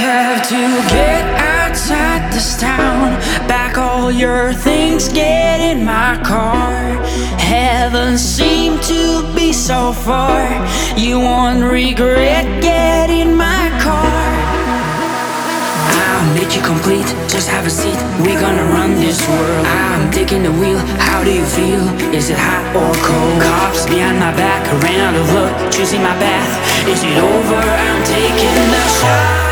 have to get outside this town, pack all your things, get in my car. Heaven seemed to be so far, you won't regret, get in my car. I'll make you complete, just have a seat, we're gonna run this world. I'm taking the wheel, how do you feel? Is it hot or cold? Cops behind my back, ran out of luck, choosing my path. Is it over? I'm taking the shot.